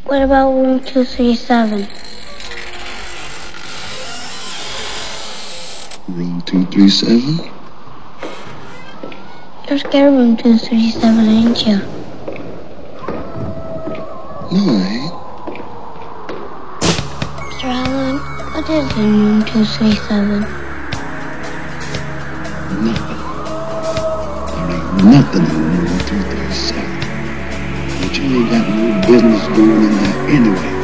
What about room 237? Room 237? You're scared of room 237, ain't you? No, I ain't. Mr. Allen, what is in room 237? Nothing. There ain't nothing in room 237. But you ain't got no business going in there anyway.